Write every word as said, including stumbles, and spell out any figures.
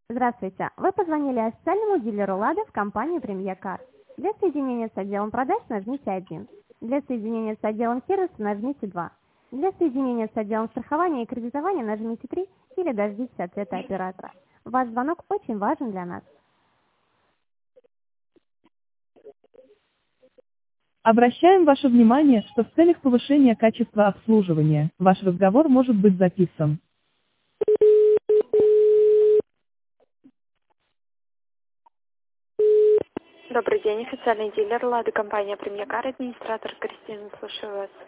Здравствуйте. Вы позвонили официальному дилеру «Лада» в компании «Премьер Кар». Для соединения с отделом продаж нажмите один. Для соединения с отделом сервиса нажмите два. Для соединения с отделом страхования и кредитования нажмите три или дождитесь ответа оператора. Ваш звонок очень важен для нас. Обращаем ваше внимание, что в целях повышения качества обслуживания ваш разговор может быть записан. Добрый день, официальный дилер «Лада», компания «Премьер Кар», администратор Кристина, слушаю вас.